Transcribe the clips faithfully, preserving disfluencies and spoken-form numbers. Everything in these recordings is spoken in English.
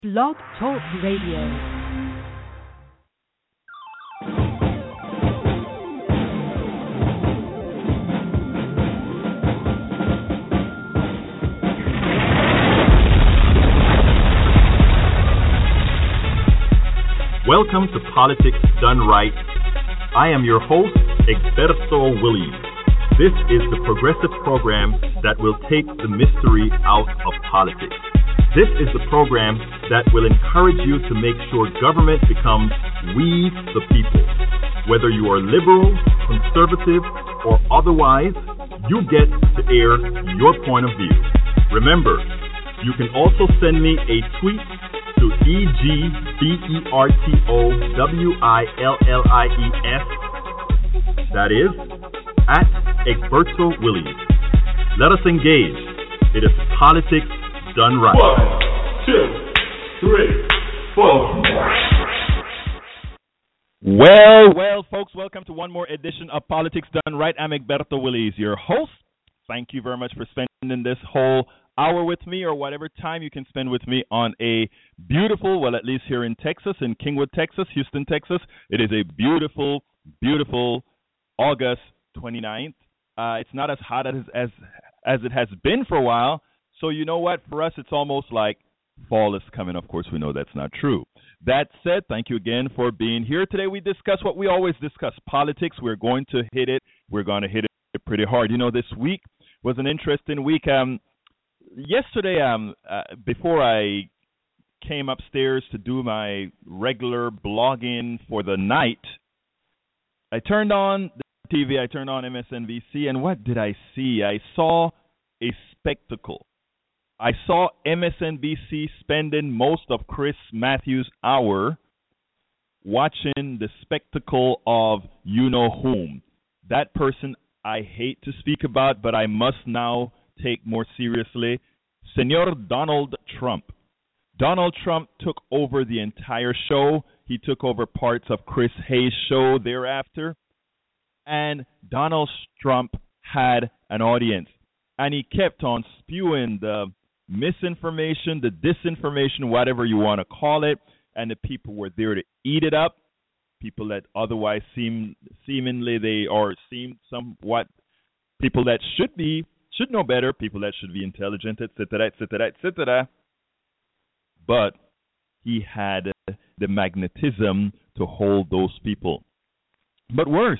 Blog Talk Radio. Welcome to Politics Done Right. I am your host, Egberto Willies. This is the progressive program that will take the mystery out of politics. This is the program that will encourage you to make sure government becomes we the people. Whether you are liberal, conservative, or otherwise, you get to air your point of view. Remember, you can also send me a tweet to E G B E R T O W I L L I E S, that is, at Egberto Willies. Let us engage. It is politics done right. One, two, three, four. Well, well, folks, welcome to one more edition of Politics Done Right. I'm Egberto Willies, your host. Thank you very much for spending this whole hour with me, or whatever time you can spend with me on a beautiful, well, at least here in Texas, in Kingwood, Texas, Houston, Texas. It is a beautiful, beautiful August twenty-ninth. Uh, it's not as hot as, as as it has been for a while. So you know what? For us, it's almost like fall is coming. Of course, we know that's not true. That said, thank you again for being here. Today we discuss what we always discuss, politics. We're going to hit it. We're going to hit it pretty hard. You know, this week was an interesting week. Um, yesterday, um, uh, before I came upstairs to do my regular blogging for the night, I turned on the T V. I turned on M S N B C, and what did I see? I saw a spectacle. I saw M S N B C spending most of Chris Matthews' hour watching the spectacle of you-know-whom. That person I hate to speak about, but I must now take more seriously. Senor Donald Trump. Donald Trump took over the entire show. He took over parts of Chris Hayes' show thereafter. And Donald Trump had an audience. And he kept on spewing the misinformation, the disinformation, whatever you want to call it, and the people were there to eat it up. People that otherwise seem seemingly they are seem somewhat people that should be should know better, people that should be intelligent, et cetera, et cetera, et cetera. But he had the magnetism to hold those people. But worse,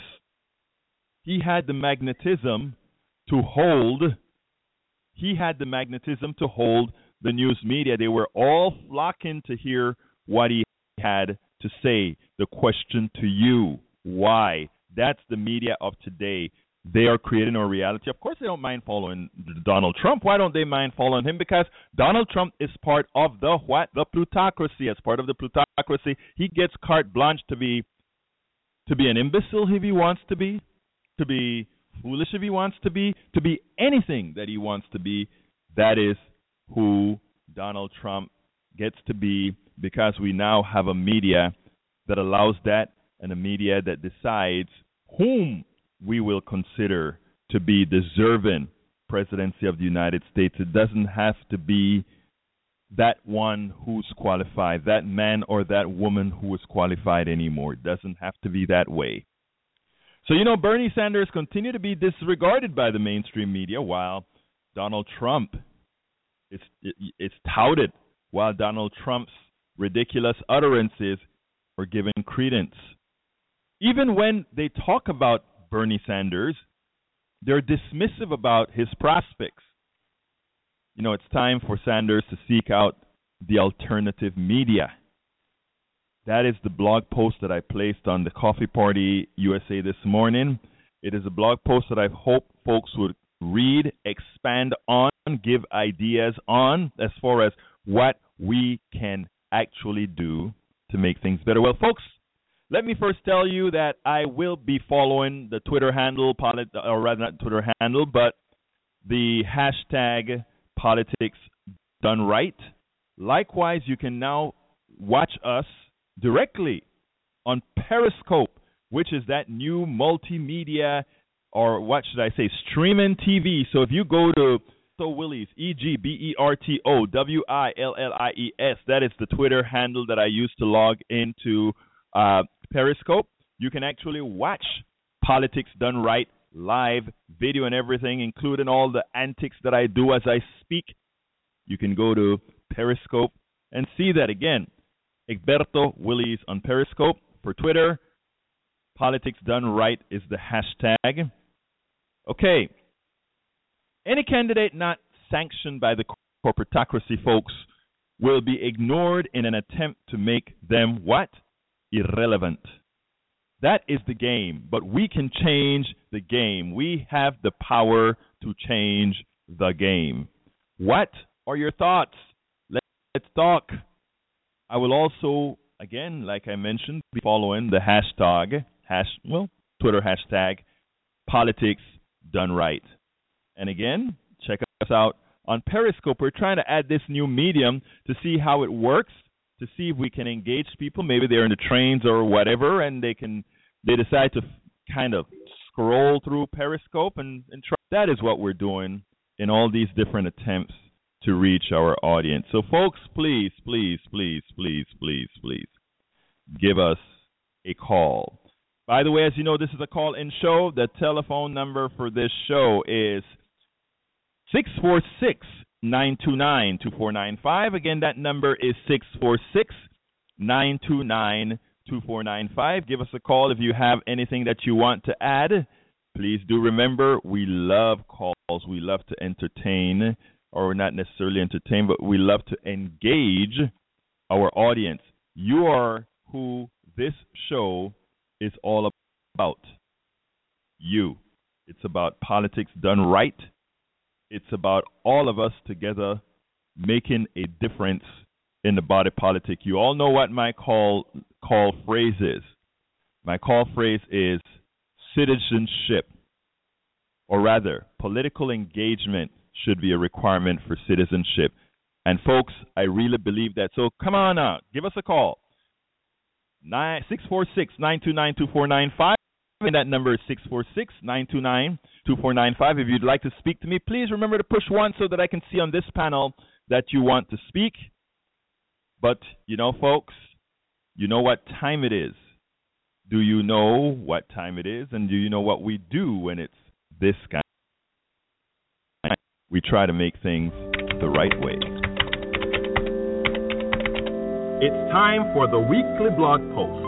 he had the magnetism to hold. He had the magnetism to hold the news media. They were all flocking to hear what he had to say. The question to you, why? That's the media of today. They are creating a reality. Of course, they don't mind following Donald Trump. Why don't they mind following him? Because Donald Trump is part of the what? The plutocracy. As part of the plutocracy, he gets carte blanche to be to be an imbecile if he wants to be, to be foolish if he wants to be, to be anything that he wants to be. That is who Donald Trump gets to be, because we now have a media that allows that, and a media that decides whom we will consider to be deserving presidency of the United States. It doesn't have to be that one who's qualified, that man or that woman who is qualified anymore. It doesn't have to be that way. So, you know, Bernie Sanders continued to be disregarded by the mainstream media, while Donald Trump is, is touted, while Donald Trump's ridiculous utterances are given credence. Even when they talk about Bernie Sanders, they're dismissive about his prospects. You know, it's time for Sanders to seek out the alternative media. That is the blog post that I placed on the Coffee Party U S A this morning. It is a blog post that I hope folks would read, expand on, give ideas on as far as what we can actually do to make things better. Well, folks, let me first tell you that I will be following the Twitter handle, polit- or rather not Twitter handle, but the hashtag Politics Done Right. Likewise, you can now watch us directly on Periscope, which is that new multimedia, or what should I say, streaming T V. So if you go to Egberto Willies, E G B E R T O W I L L I E S. That is the Twitter handle that I use to log into uh, Periscope. You can actually watch Politics Done Right live, video and everything, including all the antics that I do as I speak. You can go to Periscope and see that again. Egberto Willies on Periscope. For Twitter, Politics Done Right is the hashtag. Okay. Any candidate not sanctioned by the corporatocracy, folks, will be ignored in an attempt to make them what? Irrelevant. That is the game, but we can change the game. We have the power to change the game. What are your thoughts? Let's talk. I will also, again, like I mentioned, be following the hashtag, hash, well, Twitter hashtag, Politics Done Right. And again, check us out on Periscope. We're trying to add this new medium to see how it works, to see if we can engage people. Maybe they're in the trains or whatever, and they can they decide to kind of scroll through Periscope and, and try. That is what we're doing in all these different attempts to reach our audience. So, folks, please, please, please, please, please, please give us a call. By the way, as you know, this is a call-in show. The telephone number for this show is six four six, nine two nine, two four nine five. Again, that number is six four six, nine two nine, two four nine five. Give us a call if you have anything that you want to add. Please do remember, we love calls. We love to entertain, or not necessarily entertain, but we love to engage our audience. You are who this show is all about. You. It's about politics done right. It's about all of us together making a difference in the body politic. You all know what my call call phrase is. My call phrase is citizenship, or rather, political engagement should be a requirement for citizenship. And folks, I really believe that. So come on out, give us a call. six four six, nine two nine, two four nine five. And that number is six four six, nine two nine, two four nine five. If you'd like to speak to me, please remember to push one so that I can see on this panel that you want to speak. But, you know, folks, you know what time it is. Do you know what time it is? And do you know what we do when it's this kind of time? We try to make things the right way. It's time for the weekly blog post.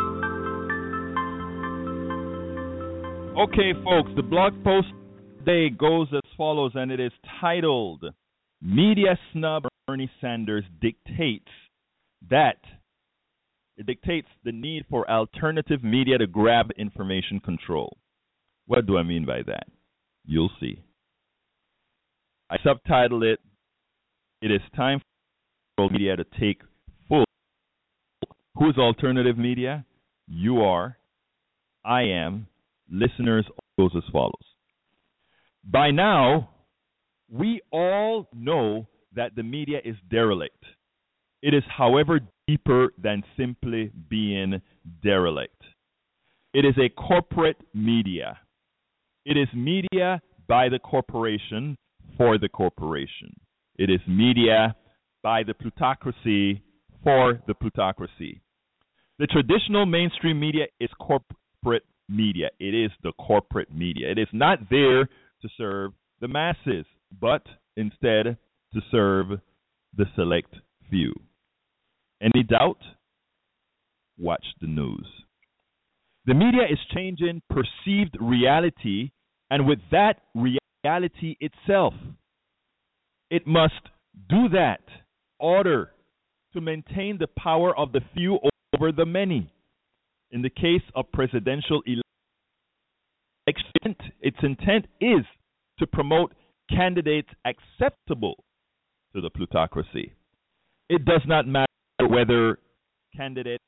Okay, folks, the blog post today goes as follows, and it is titled, Media Snub Bernie Sanders Dictates That It Dictates the Need for Alternative Media to Grab Information Control. What do I mean by that? You'll see. I subtitled it, It is Time for Media to Take Full. Who's alternative media? You are. I am. Listeners goes as follows. By now, we all know that the media is derelict. It is, however, deeper than simply being derelict. It is a corporate media. It is media by the corporation for the corporation. It is media by the plutocracy for the plutocracy. The traditional mainstream media is corporate media. It is the corporate media. It is not there to serve the masses, but instead to serve the select few. Any doubt? Watch the news. The media is changing perceived reality, and with that, reality itself. It must do that in order to maintain the power of the few over the many. In the case of presidential election, its intent is to promote candidates acceptable to the plutocracy. It does not matter whether candidate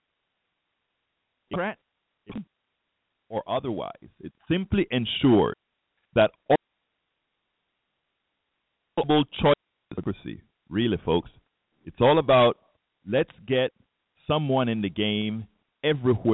is or otherwise. It simply ensures that all choice, really, folks, it's all about let's get someone in the game everywhere.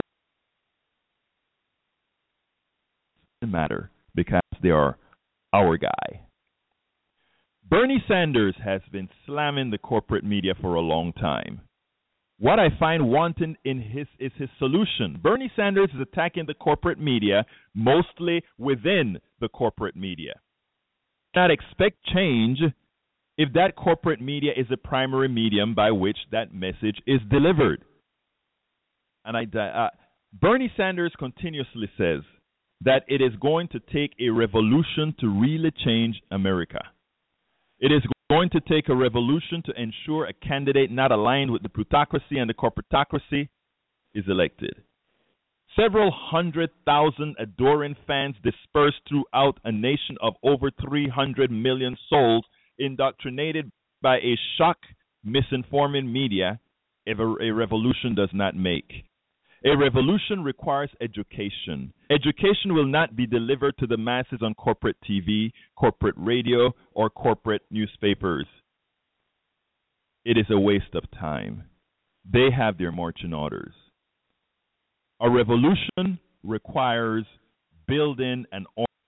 It doesn't matter because they are our guy. Bernie Sanders has been slamming the corporate media for a long time. What I find wanting in his is his solution. Bernie Sanders is attacking the corporate media, mostly within the corporate media. Not expect change if that corporate media is the primary medium by which that message is delivered. And I, uh, Bernie Sanders continuously says that it is going to take a revolution to really change America. It is going to take a revolution to ensure a candidate not aligned with the plutocracy and the corporatocracy is elected. Several hundred thousand adoring fans dispersed throughout a nation of over three hundred million souls indoctrinated by a shock, misinforming media, if a, a revolution does not make. A revolution requires education. Education will not be delivered to the masses on corporate T V, corporate radio, or corporate newspapers. It is a waste of time. They have their marching orders. A revolution requires building an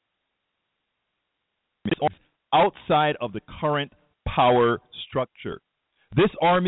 army outside of the current power structure. This army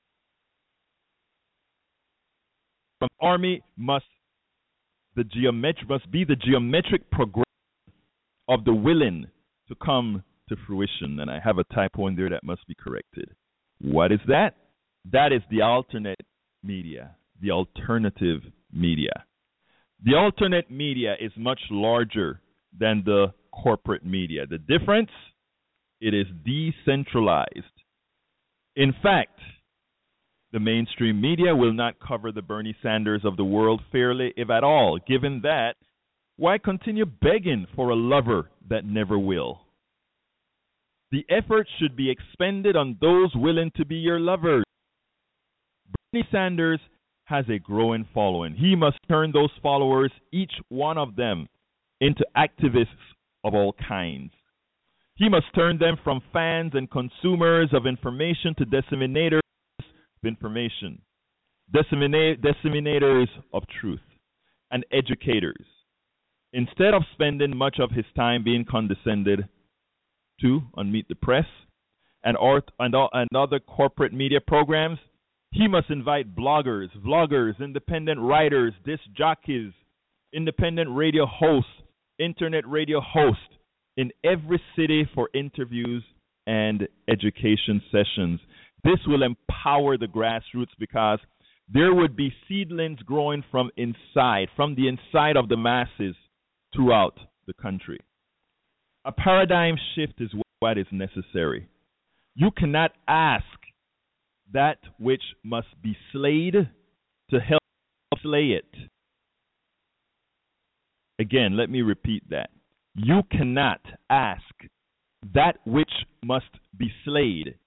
An army must the geomet- must be the geometric progression of the willing to come to fruition. And I have a typo in there that must be corrected. What is that? That is the alternate media, the alternative media. The alternate media is much larger than the corporate media. The difference? It is decentralized. In fact, the mainstream media will not cover the Bernie Sanders of the world fairly, if at all. Given that, why continue begging for a lover that never will? The effort should be expended on those willing to be your lovers. Bernie Sanders has a growing following. He must turn those followers, each one of them, into activists of all kinds. He must turn them from fans and consumers of information to disseminators information, disseminate, disseminators of truth, and educators. Instead of spending much of his time being condescended to on Meet the Press and, art, and, all, and other corporate media programs, he must invite bloggers, vloggers, independent writers, disc jockeys, independent radio hosts, internet radio hosts in every city for interviews and education sessions. This will empower the grassroots because there would be seedlings growing from inside, from the inside of the masses throughout the country. A paradigm shift is what is necessary. You cannot ask that which must be slayed to help slay it. Again, let me repeat that. You cannot ask that which must be slayed,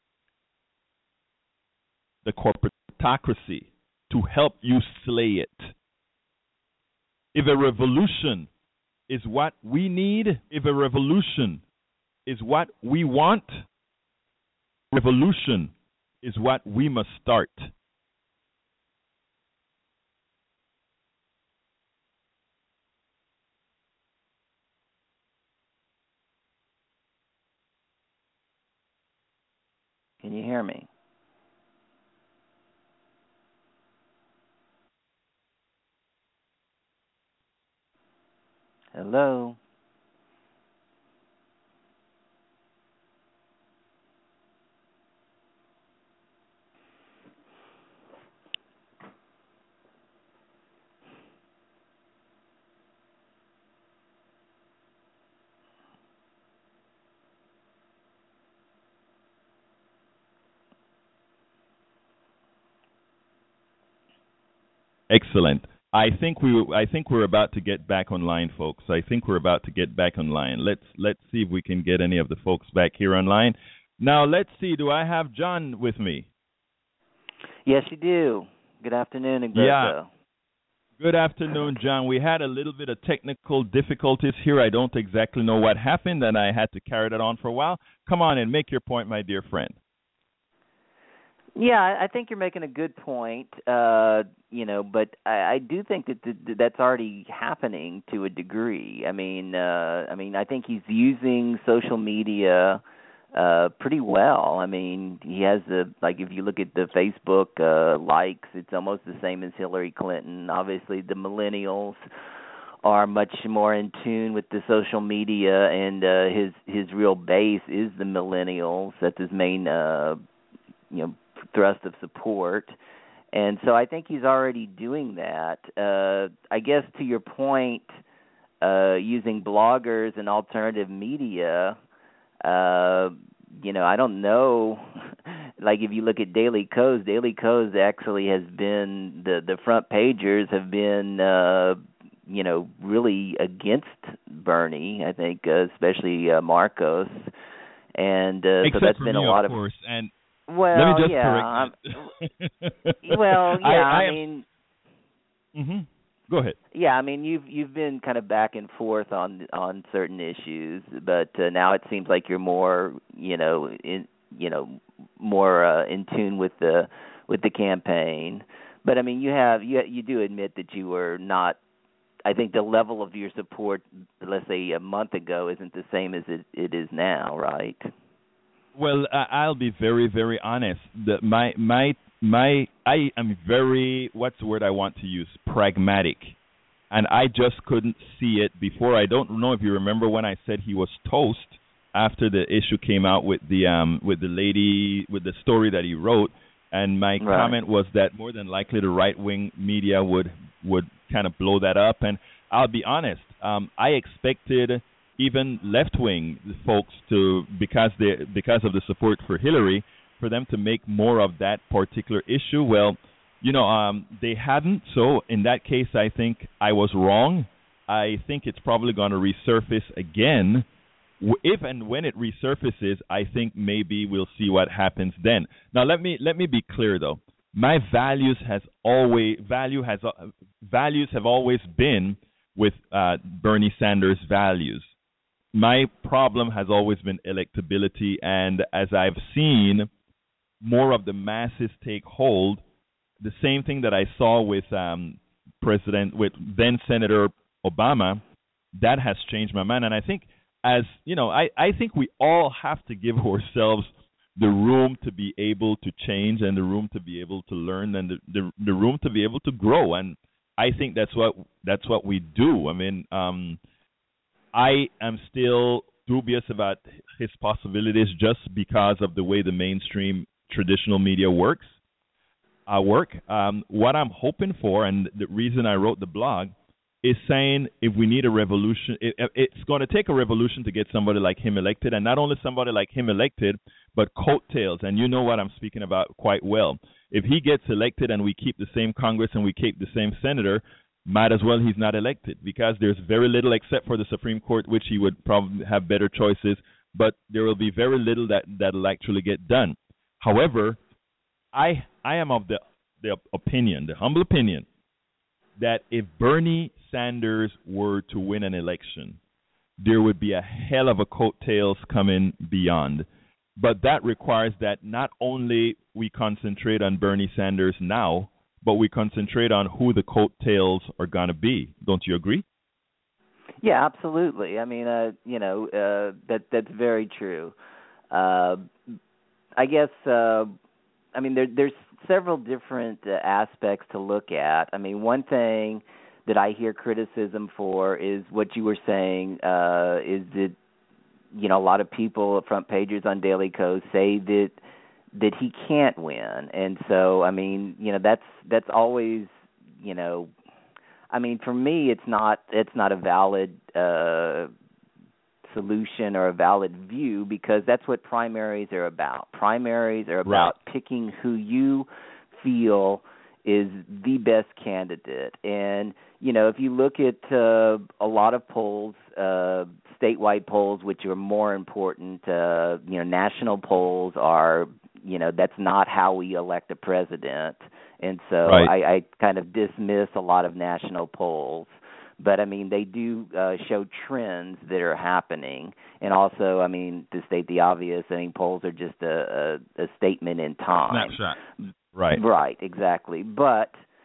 the corporatocracy, to help you slay it. If a revolution is what we need, if a revolution is what we want, revolution is what we must start. Can you hear me? Hello? Excellent. I think we I think we're about to get back online, folks. I think we're about to get back online. Let's let's see if we can get any of the folks back here online. Now let's see. Do I have John with me? Yes, you do. Good afternoon, Egberto. Yeah. Good afternoon, John. We had a little bit of technical difficulties here. I don't exactly know what happened, and I had to carry that on for a while. Come on and make your point, my dear friend. Yeah, I think you're making a good point, uh, you know, but I, I do think that th- that's already happening to a degree. I mean, uh, I mean, I think he's using social media uh, pretty well. I mean, he has the like if you look at the Facebook uh, likes, it's almost the same as Hillary Clinton. Obviously, the millennials are much more in tune with the social media, and uh, his his real base is the millennials. That's his main uh, you know thrust of support. And so I think he's already doing that. Uh, I guess to your point, uh, using bloggers and alternative media, uh, you know, I don't know. Like if you look at Daily Kos, Daily Kos actually has been, the, the front pagers have been, uh, you know, really against Bernie, I think, uh, especially uh, Marcos. And uh, Except so that's for been me, a lot of of... course, and Well, let me just yeah, correct you. Well, yeah, I, I, I mean, mm-hmm. Go ahead. Yeah, I mean, you've you've been kind of back and forth on on certain issues, but uh, now it seems like you're more, you know, in you know, more uh, in tune with the with the campaign. But I mean, you have you you do admit that you were not. I think the level of your support, let's say a month ago, isn't the same as it, it is now, right? Well, uh, I'll be very, very honest. The, my, my, my, I am very, what's the word I want to use? Pragmatic. And I just couldn't see it before. I don't know if you remember when I said he was toast after the issue came out with the, um, with the lady, with the story that he wrote. And my right. comment was that more than likely the right-wing media would, would kind of blow that up. And I'll be honest, um, I expected even left-wing folks to, because they because of the support for Hillary, for them to make more of that particular issue. Well, you know, um, they hadn't. So in that case, I think I was wrong. I think it's probably going to resurface again. If and when it resurfaces, I think maybe we'll see what happens then. Now, let me let me be clear though. My values has always value has uh, values have always been with uh, Bernie Sanders' values. My problem has always been electability, and as I've seen more of the masses take hold, the same thing that I saw with um, President, with then Senator Obama, that has changed my mind. And I think, as you know, I, I think we all have to give ourselves the room to be able to change, and the room to be able to learn, and the, the, the room to be able to grow. And I think that's what that's what we do. I mean, um, I am still dubious about his possibilities just because of the way the mainstream traditional media works. Uh, work. Um, what I'm hoping for, and the reason I wrote the blog, is saying if we need a revolution, it, it's going to take a revolution to get somebody like him elected, and not only somebody like him elected, but coattails. And you know what I'm speaking about quite well. If he gets elected and we keep the same Congress and we keep the same senator, might as well he's not elected, because there's very little except for the Supreme Court, which he would probably have better choices, but there will be very little that that'll actually get done. However, I I am of the the opinion, the humble opinion, that if Bernie Sanders were to win an election, there would be a hell of a coattails coming beyond. But that requires that not only we concentrate on Bernie Sanders now, but we concentrate on who the coattails are going to be. Don't you agree? Yeah, absolutely. I mean, uh, you know, uh, that that's very true. Uh, I guess, uh, I mean, there, there's several different uh, aspects to look at. I mean, one thing that I hear criticism for is what you were saying, uh, is that, you know, a lot of people, front pages on Daily Kos, say that that he can't win. And so, I mean, you know, that's that's always, you know, I mean, for me, it's not it's not a valid uh, solution or a valid view, because that's what primaries are about. Primaries are about right. picking who you feel is the best candidate. And, you know, if you look at uh, a lot of polls, uh, statewide polls, which are more important, uh, you know, national polls are, you know, that's not how we elect a president. And so right. I, I kind of dismiss a lot of national polls. But, I mean, they do uh, show trends that are happening. And also, I mean, to state the obvious, I mean, polls are just a, a, a statement in time. Snapshot. Right. Right, exactly. But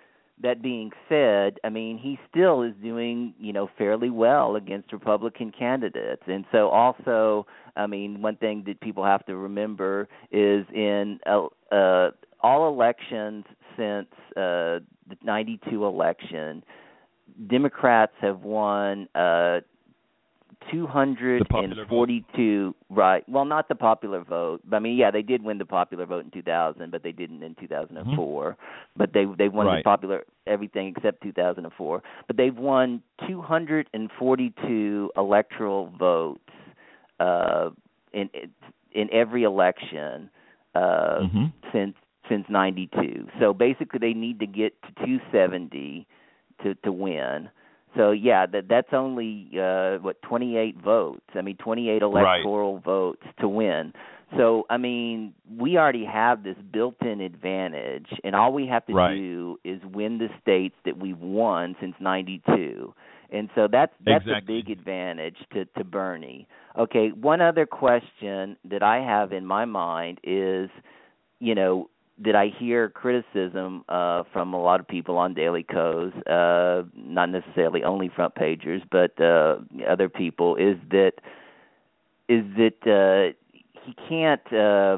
that being said, I mean, he still is doing, you know, fairly well against Republican candidates. And so also, I mean, one thing that people have to remember is in uh, uh, all elections since uh, the ninety-two election, Democrats have won uh, two hundred forty-two, right? Well, not the popular vote. I mean, yeah, they did win the popular vote in two thousand, but they didn't in two thousand four. Mm-hmm. But they they won right. the popular everything except two thousand four. But they've won two hundred forty-two electoral votes uh, in in every election uh, mm-hmm. since since ninety-two. So basically, they need to get to two seventy to to win. So yeah, that that's only uh, what twenty-eight votes. I mean, twenty-eight electoral right. votes to win. So I mean, we already have this built-in advantage, and all we have to right. do is win the states that we've won since ninety-two. And so that's that's exactly. a big advantage to to Bernie. Okay, one other question that I have in my mind is, you know, that I hear criticism uh, from a lot of people on Daily Kos, uh, not necessarily only front pagers, but uh, other people, is that is that uh, he can't. Uh,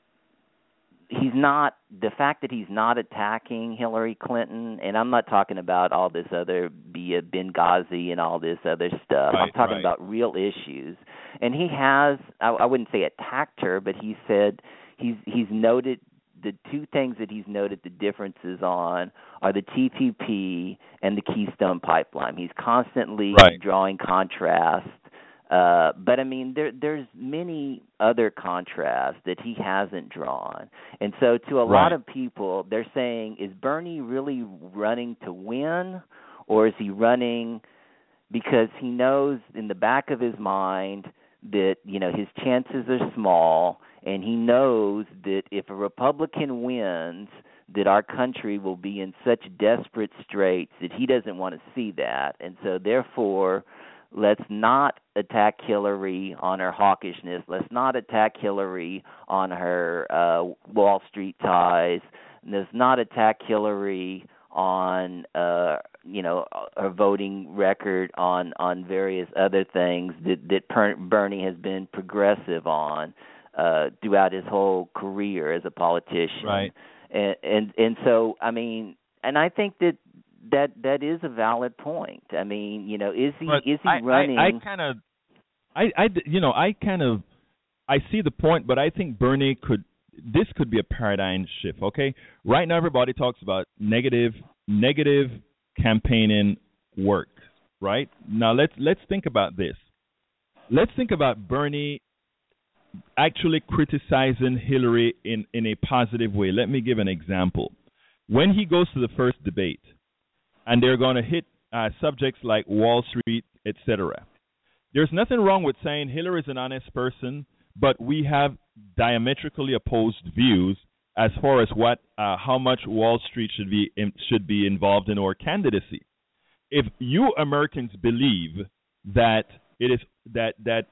he's not the fact that he's not attacking Hillary Clinton, and I'm not talking about all this other be a Benghazi and all this other stuff. Right, I'm talking right. about real issues, and he has. I, I wouldn't say attacked her, but he said he's he's noted. The two things that he's noted the differences on are the T P P and the Keystone Pipeline. He's constantly right. drawing contrast. Uh, but, I mean, there, there's many other contrasts that he hasn't drawn. And so to a right. lot of people, they're saying, is Bernie really running to win, or is he running because he knows in the back of his mind that, you know, his chances are small, and he knows that if a Republican wins, that our country will be in such desperate straits that he doesn't want to see that. And so, therefore, let's not attack Hillary on her hawkishness. Let's not attack Hillary on her uh, Wall Street ties. Let's not attack Hillary on, uh, you know, her voting record, on, on various other things that, that per- Bernie has been progressive on. Uh, throughout his whole career as a politician, right? And, and and so I mean, and I think that that that is a valid point. I mean, you know, is he but is he I, running? I, I kind of, I, I, you know, I kind of, I see the point, but I think Bernie could. This could be a paradigm shift. Okay, right now everybody talks about negative, negative campaigning work. Right now, let's let's think about this. Let's think about Bernie actually criticizing Hillary in, in a positive way. Let me give an example. When he goes to the first debate, and they're going to hit uh, subjects like Wall Street, et cetera, there's nothing wrong with saying Hillary is an honest person, but we have diametrically opposed views as far as what uh, how much Wall Street should be in, should be involved in our candidacy. If you Americans believe that it is that that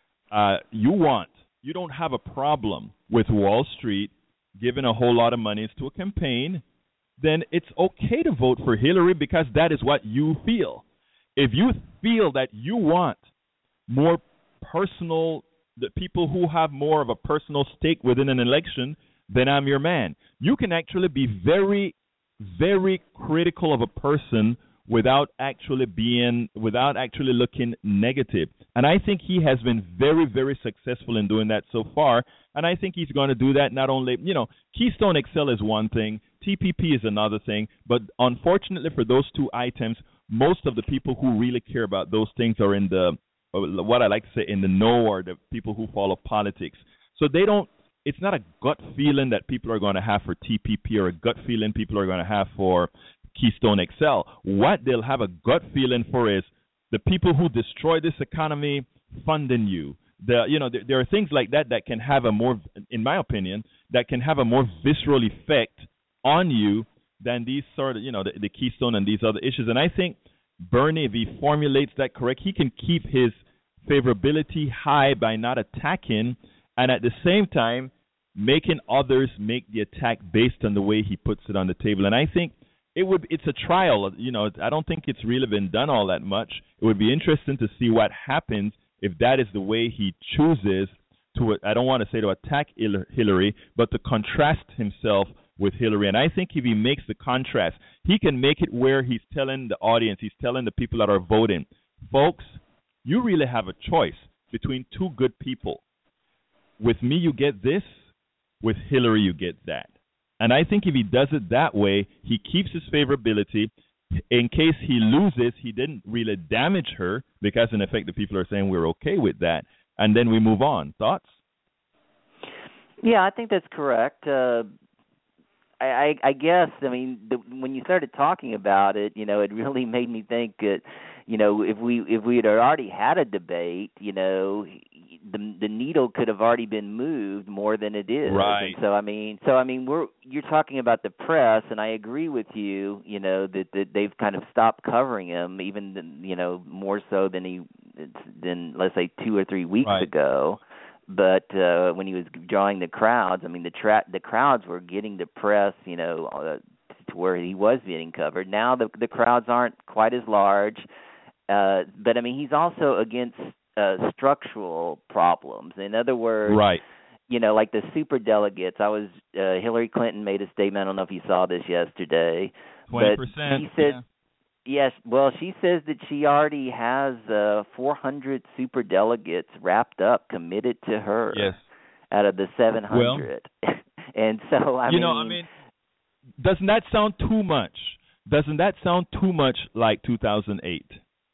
uh, you want You don't have a problem with Wall Street giving a whole lot of monies to a campaign, then it's okay to vote for Hillary because that is what you feel. If you feel that you want more personal, the people who have more of a personal stake within an election, then I'm your man. You can actually be very, very critical of a person without actually being, without actually looking negative. And I think he has been very, very successful in doing that so far. And I think he's going to do that not only, you know, Keystone X L is one thing, T P P is another thing. But unfortunately for those two items, most of the people who really care about those things are in the, what I like to say, in the know, or the people who follow politics. So they don't, it's not a gut feeling that people are going to have for T P P or a gut feeling people are going to have for Keystone X L. What they'll have a gut feeling for is the people who destroy this economy funding you. The, you know, there, there are things like that that can have a more, in my opinion, that can have a more visceral effect on you than these sort of, you know, the, the Keystone and these other issues. And I think Bernie, if he formulates that correct, he can keep his favorability high by not attacking, and at the same time making others make the attack based on the way he puts it on the table. And I think it would it's a trial. You know, I don't think it's really been done all that much. It would be interesting to see what happens if that is the way he chooses to. I don't want to say to attack Hillary, but to contrast himself with Hillary. And I think if he makes the contrast, he can make it where he's telling the audience, he's telling the people that are voting, folks, you really have a choice between two good people. With me, you get this. With Hillary, you get that. And I think if he does it that way, he keeps his favorability. In case he loses, he didn't really damage her because, in effect, the people are saying we're okay with that. And then we move on. Thoughts? Yeah, I think that's correct. Uh, I, I, I guess, I mean, the, when you started talking about it, you know, it really made me think that, you know, if we if we had already had a debate, you know, the the needle could have already been moved more than it is. Right. And so I mean, so I mean, we're you're talking about the press, and I agree with you. You know that, that they've kind of stopped covering him, even you know more so than he than let's say two or three weeks right. ago. But uh, when he was drawing the crowds, I mean, the tra- the crowds were getting the press, you know, uh, to where he was getting covered. Now the the crowds aren't quite as large, uh, but I mean, he's also against uh, structural problems. In other words, right. you know, like the super delegates. I was uh, Hillary Clinton made a statement. I don't know if you saw this yesterday. Twenty percent. She said. Yeah. Yes, well, she says that she already has uh, four hundred super delegates wrapped up, committed to her. Yes. Out of the seven hundred. Well, and so, I you mean... know, I mean, doesn't that sound too much? Doesn't that sound too much like two thousand eight?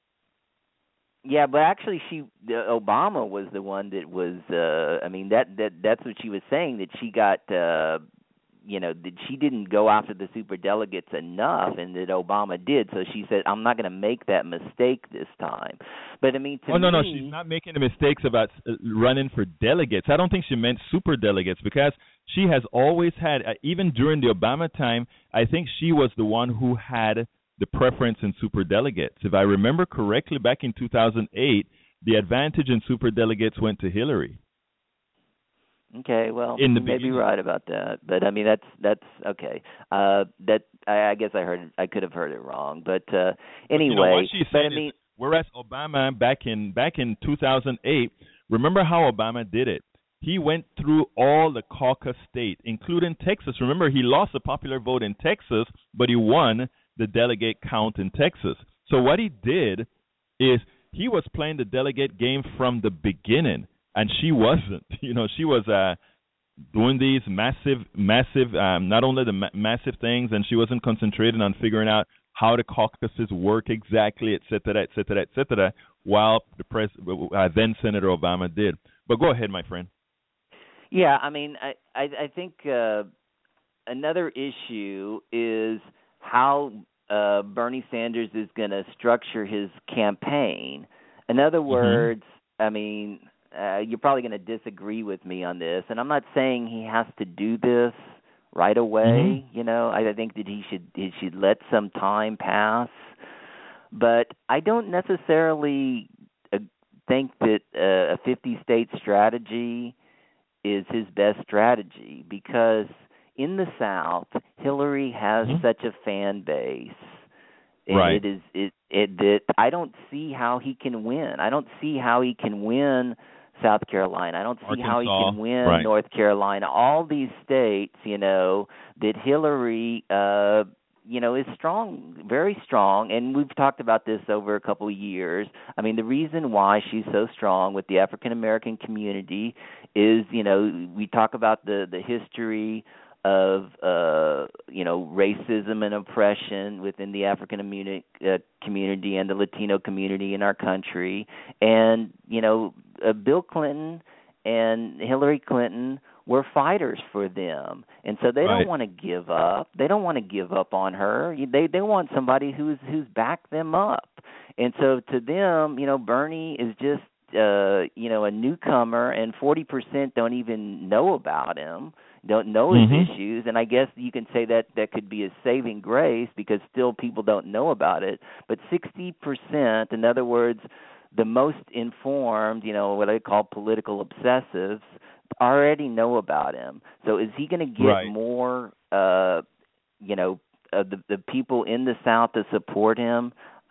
Yeah, but actually, she uh, Obama was the one that was, uh, I mean, that, that that's what she was saying, that she got... Uh, you know, that she didn't go after the superdelegates enough, and that Obama did. So she said, I'm not going to make that mistake this time. But, I mean, to Oh, no, me, no, she's not making the mistakes about uh, running for delegates. I don't think she meant superdelegates because she has always had, uh, even during the Obama time, I think she was the one who had the preference in superdelegates. If I remember correctly, back in two thousand eight, the advantage in superdelegates went to Hillary. Okay, well, in the you may beginning. be right about that, but I mean that's that's okay. Uh, that I, I guess I heard I could have heard it wrong, but uh, anyway. But you know, what she's but saying I mean, is, whereas Obama back in back in two thousand eight, remember how Obama did it? He went through all the caucus states, including Texas. Remember, he lost the popular vote in Texas, but he won the delegate count in Texas. So what he did is he was playing the delegate game from the beginning. And she wasn't, you know, she was uh, doing these massive, massive, um, not only the ma- massive things, and she wasn't concentrating on figuring out how the caucuses work exactly, et cetera, et cetera, et cetera, while the pres- uh, then Senator Obama did. But go ahead, my friend. Yeah, I mean, I, I, I think uh, another issue is how uh, Bernie Sanders is going to structure his campaign. In other words, mm-hmm. I mean... Uh, you're probably going to disagree with me on this, and I'm not saying he has to do this right away. Mm-hmm. You know, I, I think that he should he should let some time pass, but I don't necessarily uh, think that uh, a fifty-state strategy is his best strategy because in the South, Hillary has mm-hmm. such a fan base. And right. it is it, it that I don't see how he can win. I don't see how he can win South Carolina. I don't see Arkansas. how he can win right. North Carolina. All these states, you know, that Hillary, uh, you know, is strong, very strong. And we've talked about this over a couple of years. I mean, the reason why she's so strong with the African American community is, you know, we talk about the the history of uh, you know racism and oppression within the African community, uh, community and the Latino community in our country, and you know uh, Bill Clinton and Hillary Clinton were fighters for them, and so they right. don't want to give up. They don't want to give up on her. They they want somebody who's who's backed them up, and so to them, you know, Bernie is just uh, you know a newcomer, and forty percent don't even know about him. Don't know his mm-hmm. issues, and I guess you can say that that could be a saving grace because still people don't know about it. But sixty percent, in other words, the most informed, you know, what I call political obsessives, already know about him. So is he going to get right. more, uh, you know, of the, the people in the South that support him,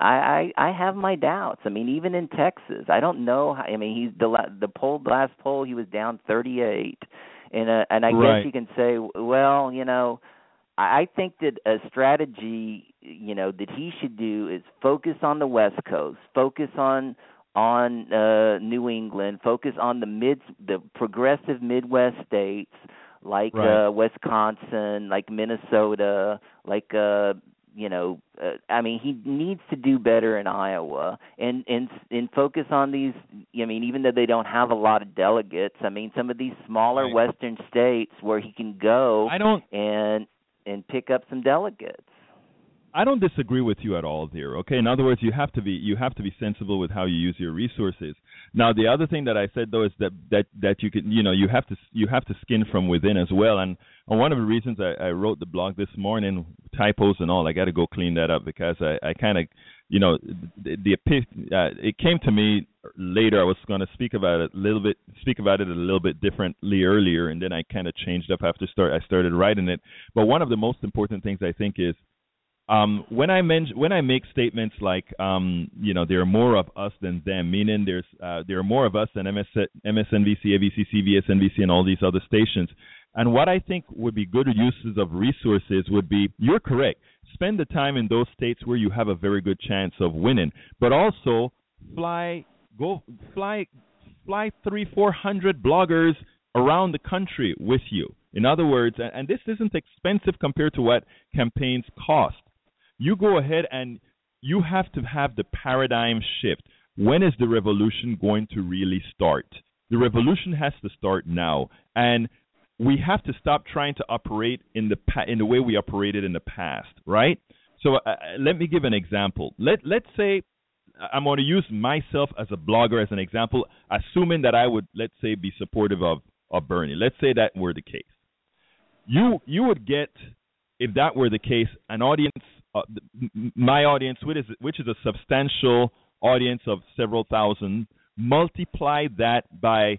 I, I I have my doubts. I mean, even in Texas, I don't know. How, I mean, he's the the poll last poll he was down thirty-eight, and uh, and I Right. guess you can say, well, you know, I think that a strategy, you know, that he should do is focus on the West Coast, focus on on uh, New England, focus on the mid the progressive Midwest states like Right. uh, Wisconsin, like Minnesota, like uh, you know, uh, I mean, he needs to do better in Iowa and and and focus on these. I mean, even though they don't have a lot of delegates, I mean, some of these smaller Right. Western states where he can go I don't and and pick up some delegates. I don't disagree with you at all there. Okay, in other words, you have to be you have to be sensible with how you use your resources. Now, the other thing that I said though is that that that you can you know you have to you have to skin from within as well. And, and one of the reasons I, I wrote the blog this morning, typos and all, I got to go clean that up because I, I kind of you know the, the uh, it came to me later. I was going to speak about it a little bit speak about it a little bit differently earlier, and then I kind of changed up after start I started writing it. But one of the most important things I think is. Um, when I mention, when I make statements like, um, you know, there are more of us than them, meaning there's uh, there are more of us than M S N B C, A B C, C B S, N B C, and all these other stations. And what I think would be good uses of resources would be, you're correct, spend the time in those states where you have a very good chance of winning, but also fly, go fly, fly three, four hundred bloggers around the country with you. In other words, and this isn't expensive compared to what campaigns cost. You go ahead and you have to have the paradigm shift. When is the revolution going to really start? The revolution has to start now, and we have to stop trying to operate in the pa- in the way we operated in the past, right? So uh, let me give an example. Let let's say I'm going to use myself as a blogger as an example, assuming that I would, let's say, be supportive of, of Bernie. Let's say that were the case. You you would get, if that were the case, an audience. Uh, my audience, which is, which is a substantial audience of several thousand, multiply that by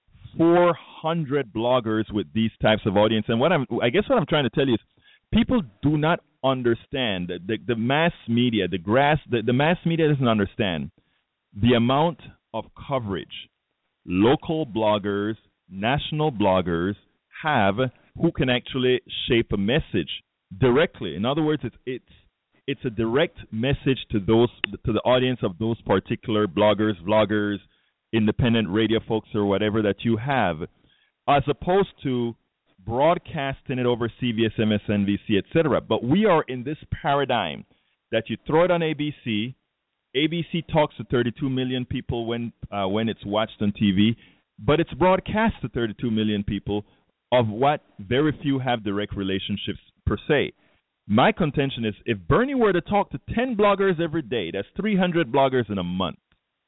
four hundred bloggers with these types of audience. And what I'm, I guess what I'm trying to tell you is people do not understand, the, the, the mass media, the grass, the, the mass media doesn't understand the amount of coverage local bloggers, national bloggers have who can actually shape a message directly. In other words, it's it's it's a direct message to those to the audience of those particular bloggers, vloggers, independent radio folks, or whatever that you have, as opposed to broadcasting it over C B S, M S N B C, et cetera. But we are in this paradigm that you throw it on A B C. A B C talks to thirty-two million people when uh, when it's watched on T V, but it's broadcast to thirty-two million people, of what very few have direct relationships per se. My contention is if Bernie were to talk to ten bloggers every day, that's three hundred bloggers in a month,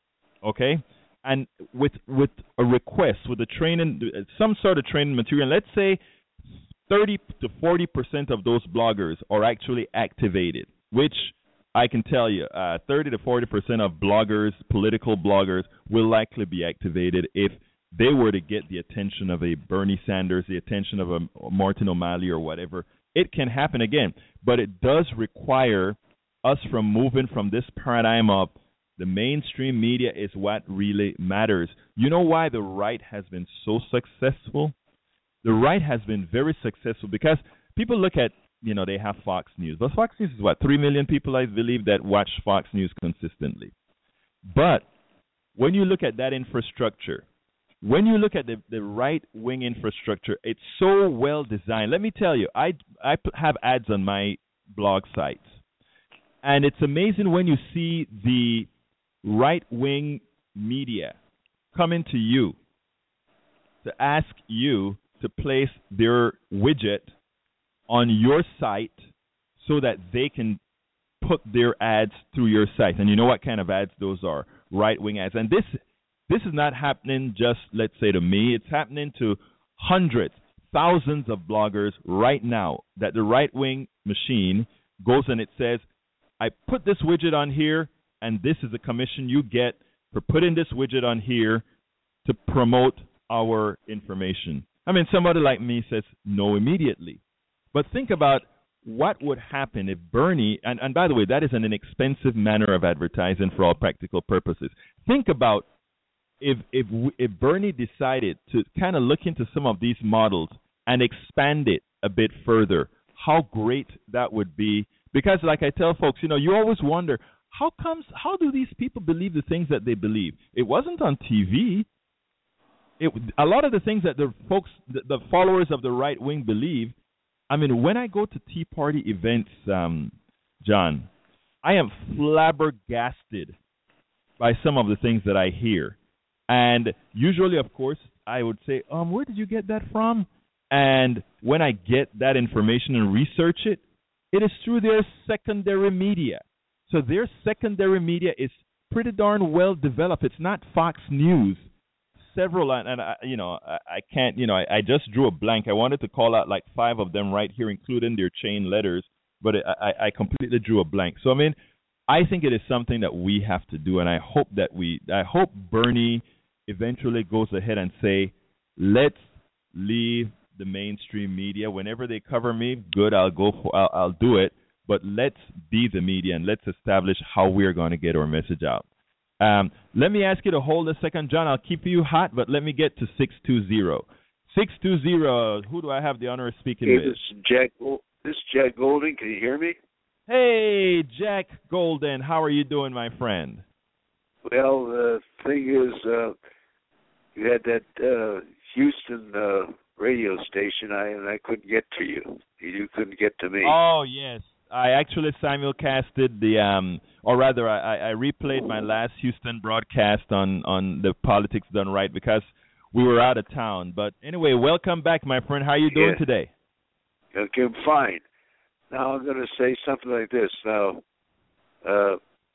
okay? And with with a request, with a training, some sort of training material, let's say thirty to forty percent of those bloggers are actually activated, which I can tell you, uh, thirty to forty percent of bloggers, political bloggers, will likely be activated if they were to get the attention of a Bernie Sanders, the attention of a Martin O'Malley or whatever. It can happen again, but it does require us from moving from this paradigm of the mainstream media is what really matters. You know why the right has been so successful? The right has been very successful because people look at, you know, they have Fox News. But Fox News is what, three million people, I believe, that watch Fox News consistently. But when you look at that infrastructure, when you look at the, the right-wing infrastructure, it's so well designed. Let me tell you, I, I have ads on my blog sites. And it's amazing when you see the right-wing media coming to you to ask you to place their widget on your site so that they can put their ads through your site. And you know what kind of ads those are, right-wing ads. And this this is not happening just, let's say, to me. It's happening to hundreds, thousands of bloggers right now that the right-wing machine goes and it says, I put this widget on here, and this is the commission you get for putting this widget on here to promote our information. I mean, somebody like me says no immediately. But think about what would happen if Bernie, and, and by the way, that is an inexpensive manner of advertising for all practical purposes. Think about if if if Bernie decided to kind of look into some of these models and expand it a bit further, how great that would be. Because like I tell folks, you know, you always wonder, how comes, how do these people believe the things that they believe? It wasn't on T V. It, a lot of the things that the folks, the, the followers of the right wing believe, I mean, when I go to Tea Party events, um, John, I am flabbergasted by some of the things that I hear. And usually, of course, I would say, um, where did you get that from? And when I get that information and research it, it is through their secondary media. So their secondary media is pretty darn well developed. It's not Fox News. Several, and, and I, you know, I, I can't, you know, I, I just drew a blank. I wanted to call out like five of them right here, including their chain letters, but it, I, I completely drew a blank. So, I mean, I think it is something that we have to do, and I hope that we, I hope Bernie eventually goes ahead and say, let's leave the mainstream media. Whenever they cover me, good, I'll go for, I'll, I'll do it. But let's be the media and let's establish how we're going to get our message out. Um, let me ask you to hold a second, John. I'll keep you hot, but let me get to six two zero. six two zero, who do I have the honor of speaking hey, with? This is Jack, this is Jack Golden. Can you hear me? Hey, Jack Golden. How are you doing, my friend? Well, the thing is, uh, you had that uh, Houston uh, radio station, I, and I couldn't get to you. You couldn't get to me. Oh, yes. I actually simulcasted the, um, or rather, I, I replayed my last Houston broadcast on, on the Politics Done Right because we were out of town. But anyway, welcome back, my friend. How are you doing yeah. today? Okay, I'm fine. Now I'm going to say something like this. Now, uh,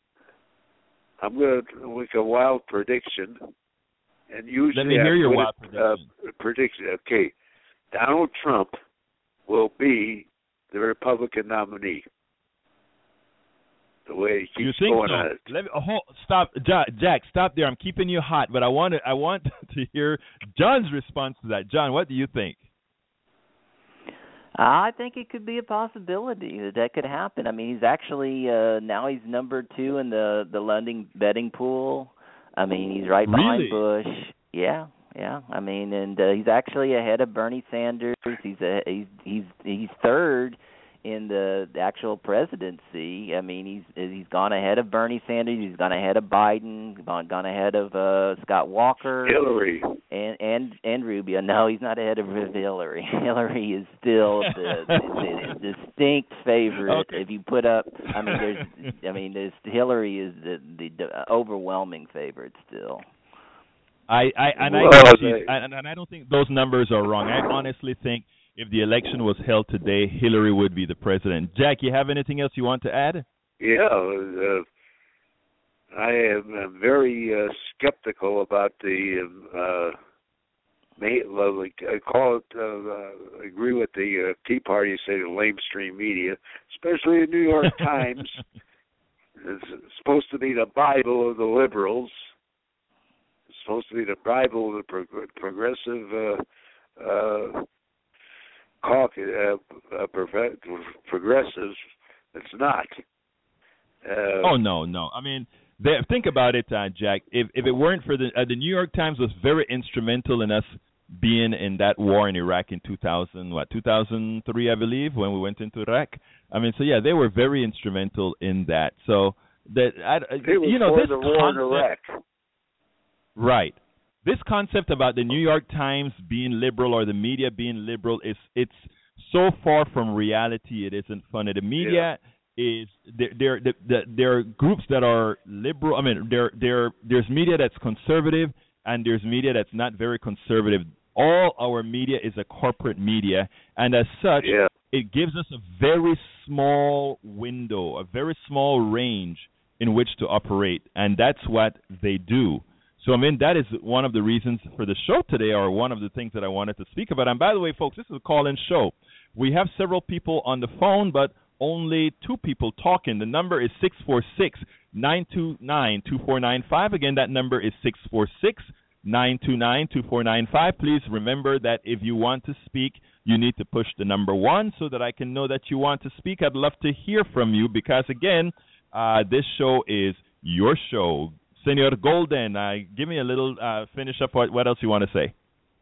I'm going to make a wild prediction, and usually let me hear I your put wild it, prediction. Uh, prediction. Okay, Donald Trump will be the Republican nominee. The way he keeps you think going so? on it. Let me, oh, stop, Jack, Jack. Stop there. I'm keeping you hot, but I want to, I want to hear John's response to that. John, what do you think? I think it could be a possibility that that could happen. I mean, he's actually uh, now he's number two in the the London betting pool. I mean, he's right behind really? Bush. Yeah. Yeah, I mean, and uh, he's actually ahead of Bernie Sanders. He's a, he's he's he's third in the, the actual presidency. I mean, he's he's gone ahead of Bernie Sanders. He's gone ahead of Biden. Gone gone ahead of uh, Scott Walker. Hillary. And and and Rubio. No, he's not ahead of Hillary. Hillary is still the, the, the distinct favorite. Okay. If you put up, I mean, there's, I mean, there's Hillary is the the overwhelming favorite still. I, I and I well, guess they, and, and I don't think those numbers are wrong. I honestly think if the election was held today, Hillary would be the president. Jack, you have anything else you want to add? Yeah, uh, I am uh, very uh, skeptical about the. Uh, may, I call it. Uh, uh, agree with the uh, Tea Party, say the lamestream media, especially the New York Times. It's supposed to be the Bible of the liberals. Supposed to be the Bible of the prog- progressive uh, uh, caucus, uh, uh, progressives. It's not. Uh, oh no, no. I mean, they, think about it, uh, Jack. If if it weren't for the uh, the New York Times was very instrumental in us being in that war in Iraq in two thousand, what two thousand three, I believe, when we went into Iraq. I mean, so yeah, they were very instrumental in that. So that I, you know, this the war concept, in Iraq. Right. This concept about the New York Times being liberal or the media being liberal is it's so far from reality. It isn't funny. The media yeah. is there. There, there, there are groups that are liberal. I mean, there, there, there's media that's conservative, and there's media that's not very conservative. All our media is a corporate media, and as such, yeah. it gives us a very small window, a very small range in which to operate, and that's what they do. So, I mean, that is one of the reasons for the show today, or one of the things that I wanted to speak about. And by the way, folks, this is a call-in show. We have several people on the phone, but only two people talking. The number is six four six, nine two nine, two four nine five. Again, that number is six four six, nine two nine, two four nine five. Please remember that if you want to speak, you need to push the number one so that I can know that you want to speak. I'd love to hear from you because, again, uh, this show is your show. Senor Golden, uh, give me a little uh, finish up. What, what else you want to say?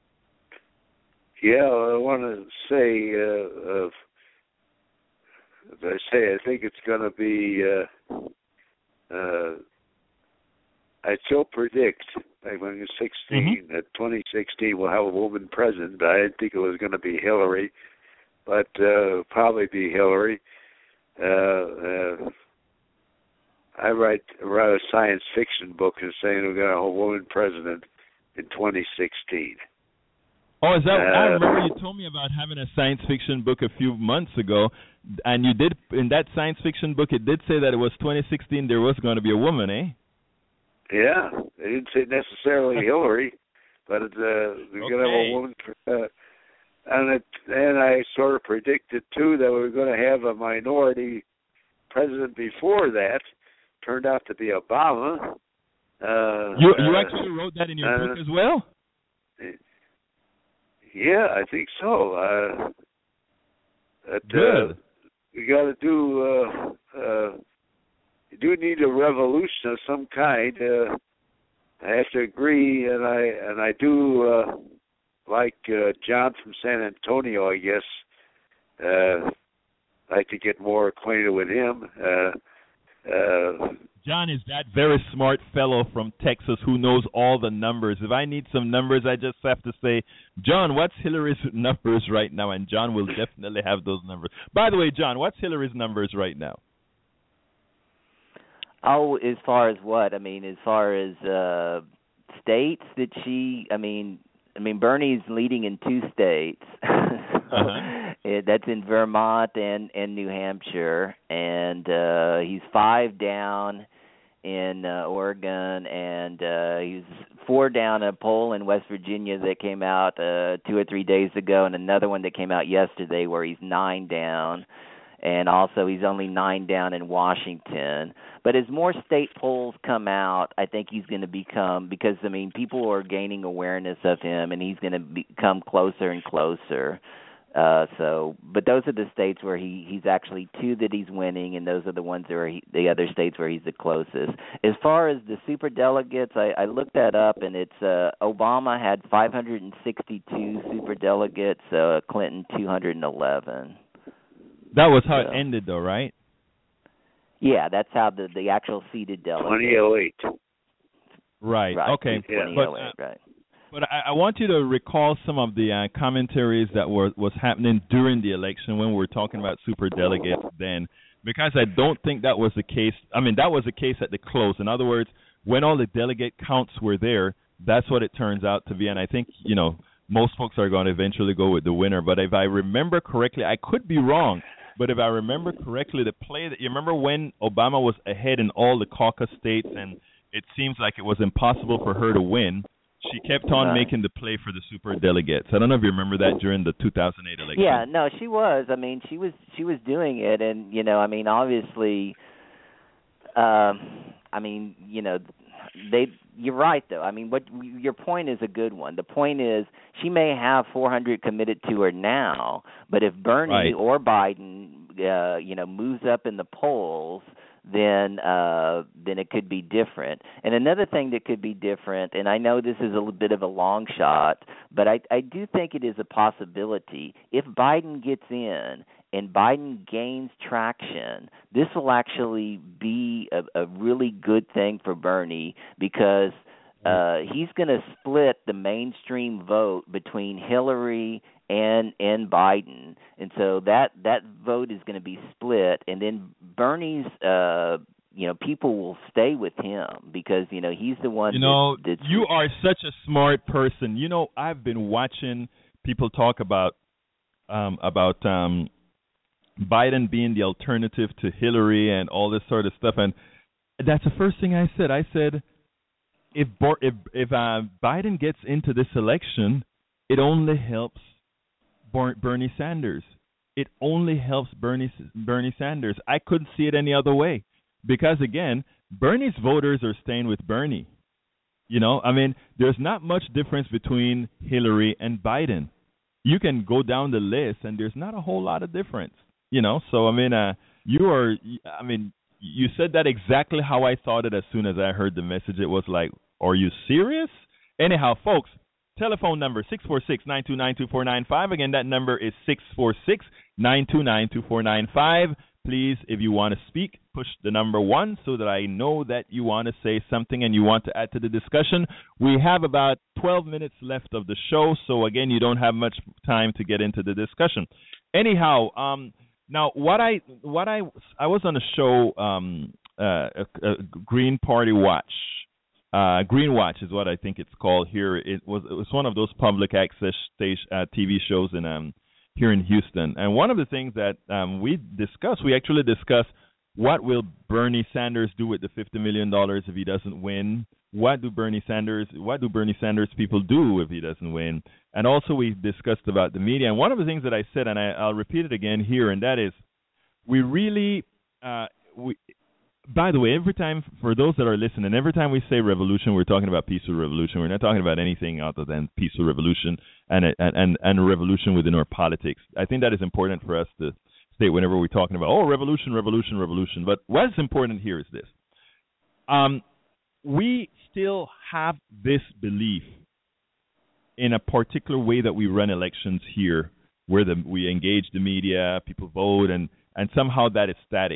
Yeah, I want to say, uh, uh, as I say, I think it's going to be, uh, uh, I still predict, like when you're sixteen, mm-hmm. that twenty sixteen we'll have a woman president. I didn't think it was going to be Hillary, but uh, probably be Hillary. Uh, uh, I write, write a science fiction book and saying we're going to have a woman president in twenty sixteen. Oh, is that? Uh, I remember you told me about having a science fiction book a few months ago, and you did in that science fiction book. It did say that it was twenty sixteen. There was going to be a woman, eh? Yeah, they didn't say necessarily Hillary, but uh, we're okay. going to have a woman. Uh, and it, and I sort of predicted too that we were going to have a minority president before that. Turned out to be Obama. Uh, you you uh, actually wrote that in your uh, book as well? Yeah, I think so. Uh, that, Good. Uh, we got to do. Uh, uh, you do need a revolution of some kind. Uh, I have to agree, and I and I do uh, like uh, John from San Antonio. I guess uh, like to get more acquainted with him. Uh, uh, John is that very smart fellow from Texas who knows all the numbers. If I need some numbers, I just have to say, John, what's Hillary's numbers right now? And John will definitely have those numbers. By the way, John, what's Hillary's numbers right now? Oh, as far as what? I mean, as far as uh, states that she, I mean, I mean, Bernie's leading in two states. so uh-huh. it, that's in Vermont and, and New Hampshire. And uh, he's five down in uh, Oregon, and uh, he's four down a poll in West Virginia that came out uh, two or three days ago, and another one that came out yesterday where he's nine down. And also he's only nine down in Washington. But as more state polls come out, I think he's going to become, because, I mean, people are gaining awareness of him, and he's going to become closer and closer. Uh, so, but those are the states where he, he's actually two that he's winning, and those are the ones where he, the other states where he's the closest. As far as the super delegates, I, I looked that up, and it's uh, Obama had five hundred sixty-two super delegates, uh, Clinton two hundred eleven. That was how it ended, though, right? Yeah, that's how the, the actual seated delegates. twenty oh eight. Right. Right. Okay. Yeah. But, uh, right. but I, I want you to recall some of the uh, commentaries that were was happening during the election when we were talking about super delegates then, because I don't think that was the case. I mean, that was the case at the close. In other words, when all the delegate counts were there, that's what it turns out to be. And I think, you know, most folks are going to eventually go with the winner. But if I remember correctly, I could be wrong. But if I remember correctly, the play that you remember when Obama was ahead in all the caucus states, and it seems like it was impossible for her to win, she kept on Right. making the play for the super delegates. I don't know if you remember that during the two thousand eight election. Yeah, no, she was. I mean, she was she was doing it, and you know, I mean, obviously, um, I mean, you know, they. You're right, though. I mean, what your point is a good one. The point is she may have four hundred committed to her now, but if Bernie Right. or Biden, uh, you know, moves up in the polls, then uh, then it could be different. And another thing that could be different, and I know this is a little bit of a long shot, but I, I do think it is a possibility. If Biden gets in and Biden gains traction, this will actually be a, a really good thing for Bernie, because uh, he's going to split the mainstream vote between Hillary and and Biden, and so that that vote is going to be split, and then Bernie's uh, you know people will stay with him because you know he's the one. You know, that, that's, you are such a smart person. You know, I've been watching people talk about um, about um, Biden being the alternative to Hillary and all this sort of stuff, and that's the first thing I said. I said, if if if uh, Biden gets into this election, it only helps Bernie Sanders. It only helps Bernie Bernie Sanders. I couldn't see it any other way, because again, Bernie's voters are staying with Bernie. You know, I mean, there's not much difference between Hillary and Biden. you can go down the list, and there's not a whole lot of difference. You know, so I mean, uh, you are. I mean, you said that exactly how I thought it as soon as I heard the message. It was like, are you serious? Anyhow, folks, telephone number six four six, nine two nine, two four nine five. Again, that number is six four six, nine two nine, two four nine five. Please, if you want to speak, push the number one so that I know that you want to say something and you want to add to the discussion. We have about twelve minutes left of the show, so again, you don't have much time to get into the discussion. Anyhow, um, now what I what I I was on a show, um, uh, a, a Green Party Watch. Uh, Green Watch is what I think it's called here. It was it was one of those public access station, uh, T V shows in um. here in Houston. And one of the things that um, we discussed, we actually discussed what will Bernie Sanders do with the fifty million dollars if he doesn't win? What do Bernie Sanders, what do Bernie Sanders people do if he doesn't win? And also we discussed about the media. And one of the things that I said, and I, I'll repeat it again here, and that is we really, uh, we, by the way, every time, for those that are listening, every time we say revolution, we're talking about peaceful revolution. We're not talking about anything other than peaceful revolution and and and, and a revolution within our politics. I think that is important for us to state whenever we're talking about, oh, revolution, revolution, revolution. But what's important here is this. Um, we still have this belief in a particular way that we run elections here, where the, we engage the media, people vote, and, and somehow that is static.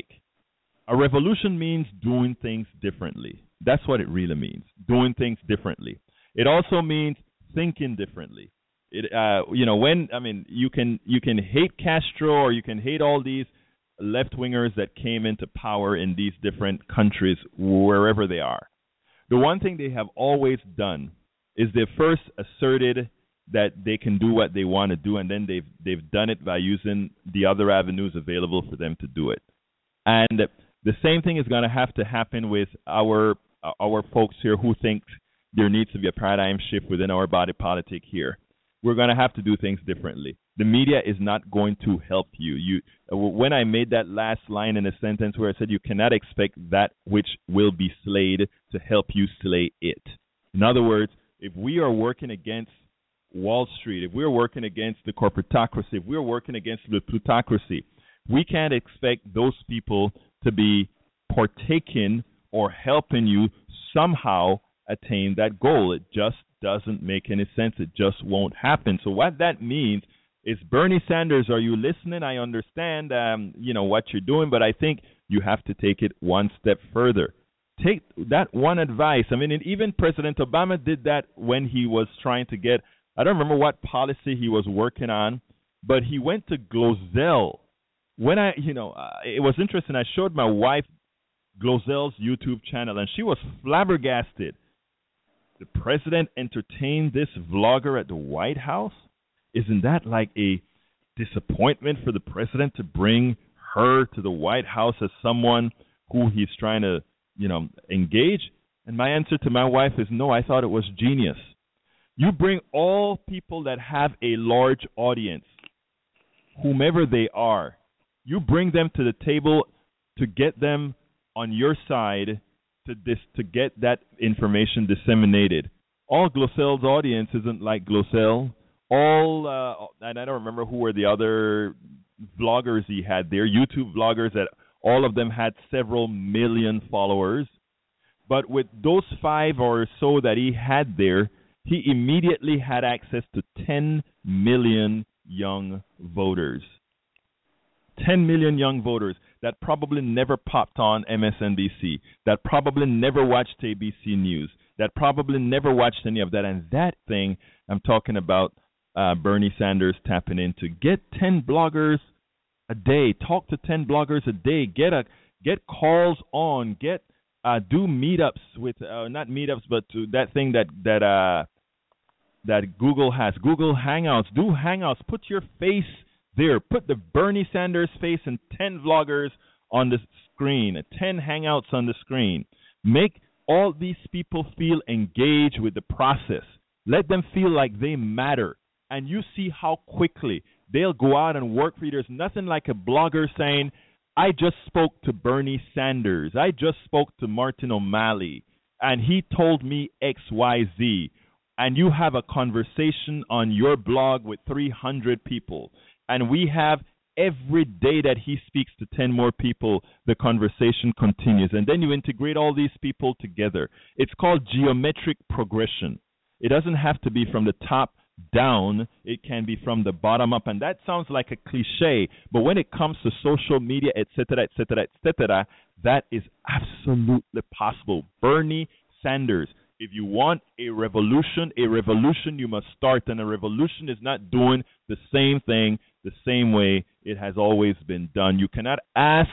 A revolution means doing things differently. That's what it really means, doing things differently. It also means thinking differently. It, uh, you know, when I mean, you can you can hate Castro or you can hate all these left-wingers that came into power in these different countries, wherever they are. The one thing they have always done is they first asserted that they can do what they want to do, and then they've they've done it by using the other avenues available for them to do it. And the same thing is going to have to happen with our our folks here who think there needs to be a paradigm shift within our body politic here. We're going to have to do things differently. The media is not going to help you. You, when I made that last line in a sentence where I said you cannot expect that which will be slayed to help you slay it. In other words, if we are working against Wall Street, if we're working against the corporatocracy, if we're working against the plutocracy, we can't expect those people to be partaking or helping you somehow attain that goal. It just doesn't make any sense. It just won't happen. So what that means is, Bernie Sanders, are you listening? I understand, um, you know, what you're doing, but I think you have to take it one step further. Take that one advice. I mean, and even President Obama did that when he was trying to get, I don't remember what policy he was working on, but he went to Glozell. When I, you know, uh, it was interesting. I showed my wife Glozell's YouTube channel, and she was flabbergasted. The president entertained this vlogger at the White House? Isn't that like a disappointment for the president to bring her to the White House as someone who he's trying to, you know, engage? And my answer to my wife is no, I thought it was genius. You bring all people that have a large audience, whomever they are, you bring them to the table to get them on your side to dis, to get that information disseminated. All Glozell's audience isn't like Glozell. All, uh, and I don't remember who were the other vloggers he had there, YouTube vloggers, that all of them had several million followers. But with those five or so that he had there, he immediately had access to ten million young voters. ten million young voters that probably never popped on M S N B C, that probably never watched A B C News, that probably never watched any of that. And that thing I'm talking about, uh, Bernie Sanders tapping into. Get ten bloggers a day. Talk to ten bloggers a day. Get a get calls on. Get uh, do meetups with uh, not meetups, but to that thing that that uh, that Google has. Google Hangouts. Do Hangouts. Put your face there. Put the Bernie Sanders face and ten vloggers on the screen, ten Hangouts on the screen. Make all these people feel engaged with the process. Let them feel like they matter. And you see how quickly they'll go out and work for you. There's nothing like a blogger saying, I just spoke to Bernie Sanders. I just spoke to Martin O'Malley, and he told me X Y Z. and you have a conversation on your blog with three hundred people, and we have every day that he speaks to ten more people, the conversation continues. And then you integrate all these people together. It's called geometric progression. It doesn't have to be from the top down. It can be from the bottom up. And that sounds like a cliche, but when it comes to social media, et cetera, et cetera, et cetera, that is absolutely possible. Bernie Sanders, if you want a revolution, a revolution you must start. And a revolution is not doing the same thing the same way it has always been done. You cannot ask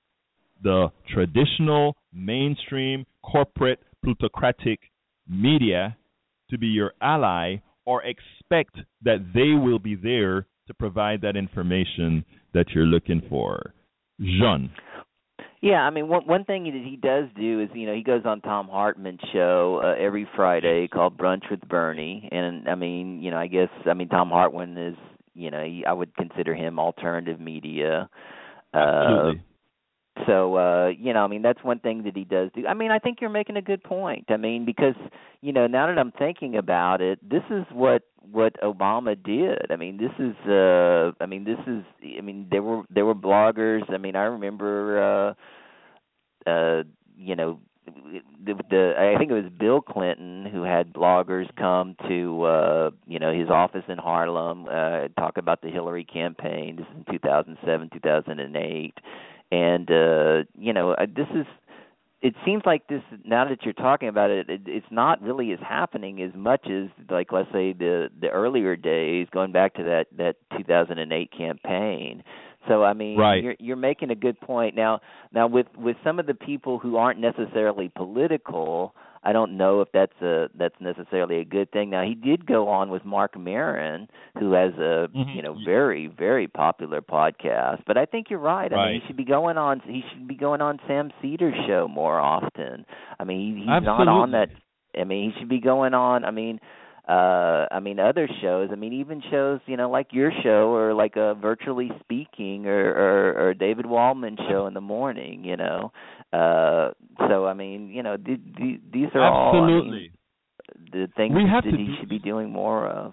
the traditional, mainstream, corporate, plutocratic media to be your ally or expect that they will be there to provide that information that you're looking for. Jean. Yeah, I mean, one one thing that he does do is, you know, he goes on Thom Hartmann's show uh, every Friday called Brunch with Bernie, and I mean, you know, I guess, I mean, Thom Hartmann is, you know, he, I would consider him alternative media. Uh, Absolutely. So, uh, you know, I mean, that's one thing that he does do. I mean, I think you're making a good point. I mean, because, you know, now that I'm thinking about it, this is what what Obama did. I mean, this is, uh, I mean, this is, I mean, there were there were bloggers. I mean, I remember, uh, uh, you know, the, the I think it was Bill Clinton who had bloggers come to, uh, you know, his office in Harlem, uh, talk about the Hillary campaign. This is in two thousand seven, two thousand eight. And, uh, you know, this is, it seems like this, now that you're talking about it, it, it's not really as happening as much as, like, let's say the, the earlier days, going back to that, that two thousand eight campaign. So, I mean, right. you're, you're making a good point. Now, now with, with some of the people who aren't necessarily political, I don't know if that's a that's necessarily a good thing. Now, he did go on with Mark Maron, who has a mm-hmm. you know very very popular podcast. But I think you're right. right. I mean, he should be going on. He should be going on Sam Cedars' show more often. I mean, he, he's Absolutely. not on that. I mean, he should be going on. I mean. Uh, I mean, other shows. I mean, even shows, you know, like your show or like a Virtually Speaking or, or, or David Wallman's show in the morning, you know. Uh, so, I mean, you know, th- th- these are Absolutely. all I mean, the things we have that to he do- should be doing more of.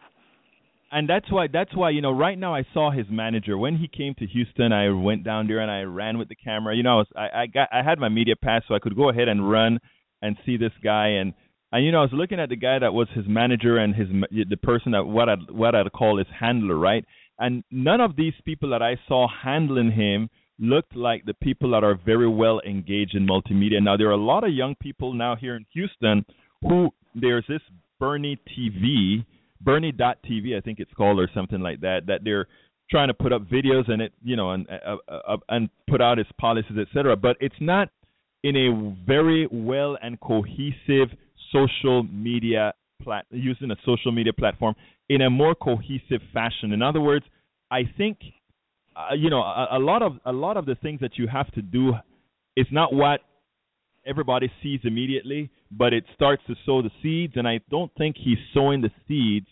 And that's why, that's why, you know, right now I saw his manager. When he came to Houston, I went down there and I ran with the camera. You know, I, was, I, I, got, I had my media pass, so I could go ahead and run and see this guy. And And, you know, I was looking at the guy that was his manager and his the person that what I'd, what I'd call his handler, right? And none of these people that I saw handling him looked like the people that are very well engaged in multimedia. Now, there are a lot of young people now here in Houston who there's this Bernie T V, Bernie dot T V, I think it's called, or something like that, that they're trying to put up videos and, it, you know, and, uh, uh, and put out his policies, et cetera. But it's not in a very well and cohesive social media plat using a social media platform in a more cohesive fashion. In other words, I think uh, you know a, a lot of a lot of the things that you have to do is not what everybody sees immediately, but it starts to sow the seeds, and I don't think he's sowing the seeds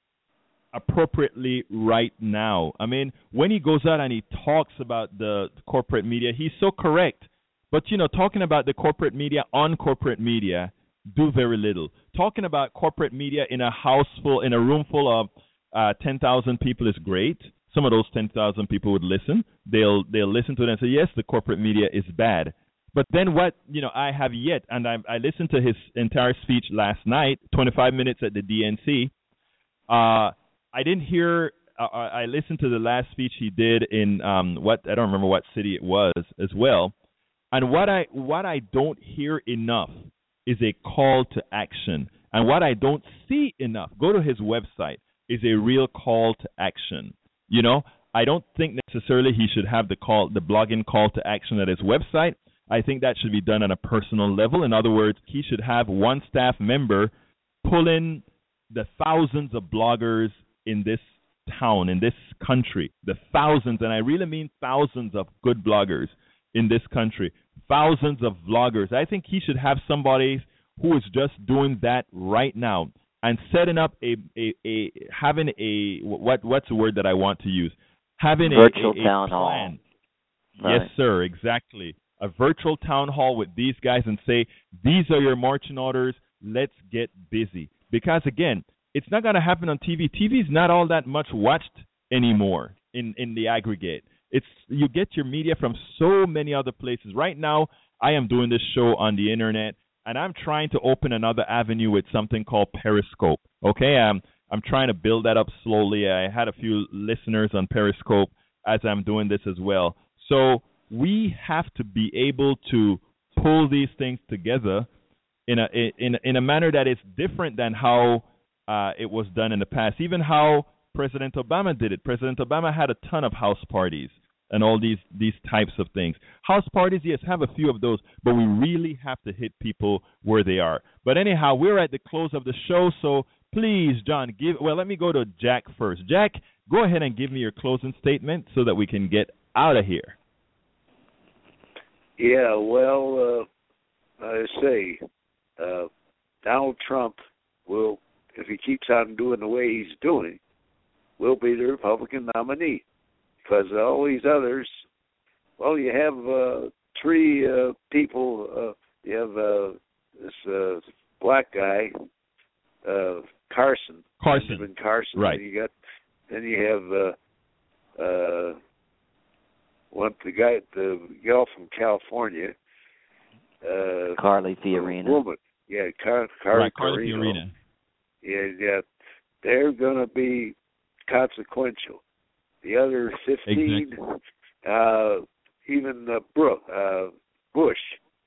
appropriately right now. I mean, when he goes out and he talks about the corporate media, he's so correct. But you know, talking about the corporate media on corporate media do very little. Talking about corporate media in a house full, in a room full of uh, ten thousand people is great. Some of those ten thousand people would listen. They'll they'll listen to it and say, yes, the corporate media is bad. But then what, you know, I have yet, and I, I listened to his entire speech last night, twenty-five minutes at the D N C. Uh, I didn't hear, uh, I listened to the last speech he did in, um, what, I don't remember what city it was as well. And what I what I don't hear enough is a call to action. And what I don't see enough, go to his website, is a real call to action. You know, I don't think necessarily he should have the call, the blogging call to action at his website. I think that should be done on a personal level. In other words, he should have one staff member pull in the thousands of bloggers in this town, in this country, the thousands, and I really mean thousands of good bloggers in this country, thousands of vloggers. I think he should have somebody who is just doing that right now and setting up a, a, a having a, what what's the word that I want to use? Having a virtual a, a town plan. hall. Right. Yes, sir, exactly. A virtual town hall with these guys and say, these are your marching orders, let's get busy. because, again, it's not going to happen on T V. T V is not all that much watched anymore in, in the aggregate. It's you get your media from so many other places. Right now, I am doing this show on the internet, and I'm trying to open another avenue with something called Periscope. Okay, I'm I'm trying to build that up slowly. I had a few listeners on Periscope as I'm doing this as well. So we have to be able to pull these things together in a in in a manner that is different than how uh, it was done in the past. Even how President Obama did it. President Obama had a ton of house parties and all these these types of things. House parties, yes, have a few of those, but we really have to hit people where they are. But anyhow, we're at the close of the show, so please, John, give. Well, let me go to Jack first. Jack, go ahead and give me your closing statement so that we can get out of here. Yeah, well, uh, I say, uh, Donald Trump will, if he keeps on doing the way he's doing, will be the Republican nominee. Because all these others, well, you have uh, three uh, people. Uh, you have uh, this uh, black guy, uh, Carson. Carson. Benjamin Carson. Right. And you got, then you have uh, uh, one the guy, the gal from California. Uh, Carly Fiorina. Woman. Yeah, Car- Car- right, Carly Fiorina. Yeah, yeah. They're going to be consequential. The other fifteen, exactly. uh, even uh, Brooke, uh, Bush,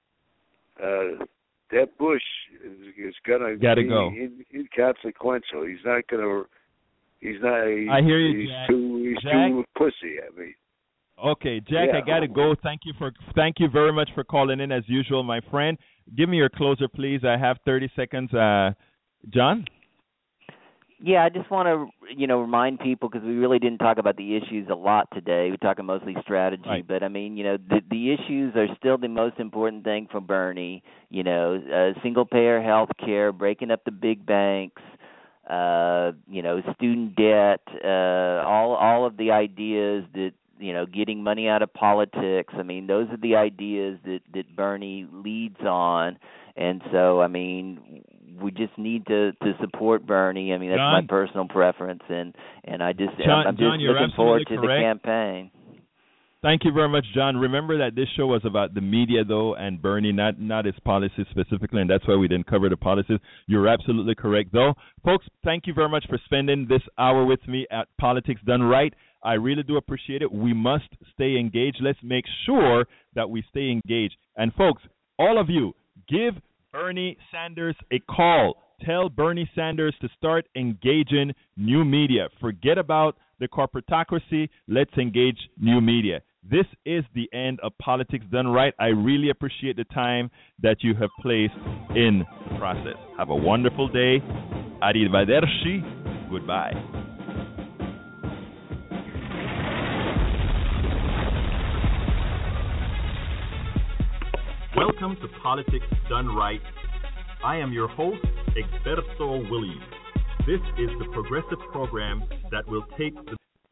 uh, that Bush is, is going to be go. in, inconsequential. He's not going to. He's not. He's, I hear you, he's Jack. too. He's Jack? too pussy. I mean. Okay, Jack, yeah. I gotta go. Thank you for thank you very much for calling in as usual, my friend. Give me your closer, please. I have thirty seconds. Uh, John. Yeah, I just want to, you know, remind people, because we really didn't talk about the issues a lot today. We're talking mostly strategy, right. But I mean, you know, the the issues are still the most important thing for Bernie. You know, uh, single payer health care, breaking up the big banks, uh, you know, student debt, uh, all all of the ideas that, you know, getting money out of politics. I mean, those are the ideas that that Bernie leads on, and so I mean. We just need to, to support Bernie. I mean, that's John, my personal preference, and, and I just John, I'm just John, looking forward to correct. the campaign. Thank you very much, John. Remember that this show was about the media, though, and Bernie, not not his policies specifically, and that's why we didn't cover the policies. You're absolutely correct, though. Folks, thank you very much for spending this hour with me at Politics Done Right. I really do appreciate it. We must stay engaged. Let's make sure that we stay engaged. And, folks, all of you, give Bernie Sanders a call. Tell Bernie Sanders to start engaging new media. Forget about the corporatocracy. Let's engage new media. This is the end of Politics Done Right. I really appreciate the time that you have placed in the process. Have a wonderful day. Arrivederci. Goodbye. Welcome to Politics Done Right. I am your host, Egberto Willies. This is the progressive program that will take the